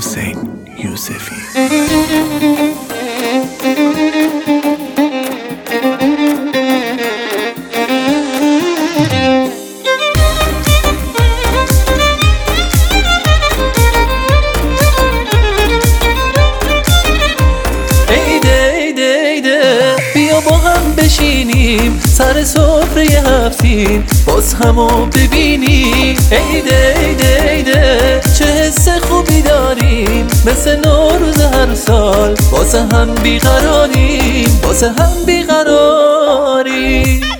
حسین یوسفی. بشینیم سر سفره هفتین باز همو ببینیم. عیده عیده عیده چه حس خوبی داریم، مثل نوروز هر سال واسه هم بیقراریم، واسه هم بیقراریم.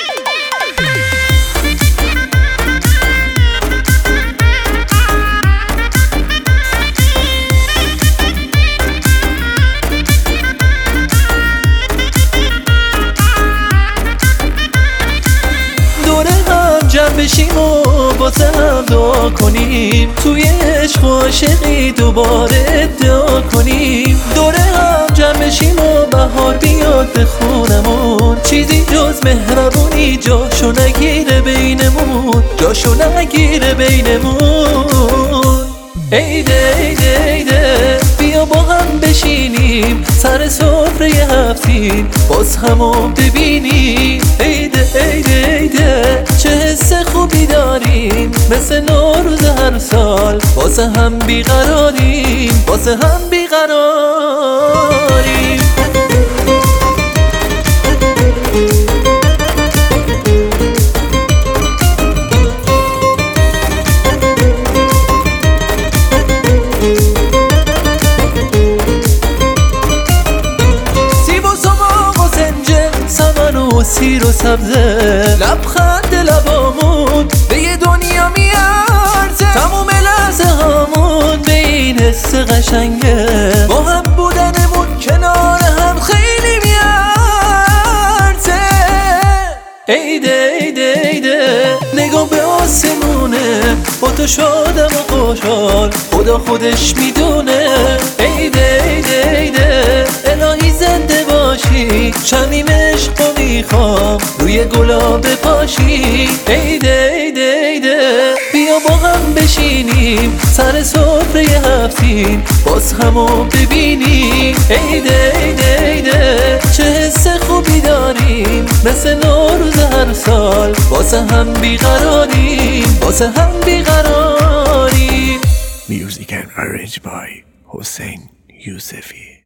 جمع بشیم و واسه هم دعا کنیم، توی عشق و عاشقی دوباره ادعا کنیم. دوره هم جمع بشیم و بهار بیاد به خونمون، چیزی جز مهربونی جاشو نگیره بینمون، جاشو نگیره بینمون. عیده عیده عیده بیا با هم بشینیم سر سفره هفتین باز همو ببینیم. عیده عیده عیده چه حس خوبی داریم، مثل نوروز هر سال واسه هم بیقراریم، واسه هم بیقراریم. سیر و سبزه لبخند لبامون به یه دنیا میارزه، تموم لحظه هامون به این حس قشنگه، با هم بودنمون کنار هم خیلی میارزه. عیده عیده عیده نگاه به آسمونه، با تو شادم و خوشحال خدا خودش میدونه. عیده عیده عیده الهی زنده باشی، چندین عشق میخوام روی گلاب پاشی. عیده عیده عیده بیا با هم بشینیم سر سفره هفتین باز همو ببینیم. عیده عیده عیده چه حس خوبی داریم، مثل نوروز هر سال واسه هم بیقراریم، واسه هم بیقراریم. Music and arranged by حسین یوسفی.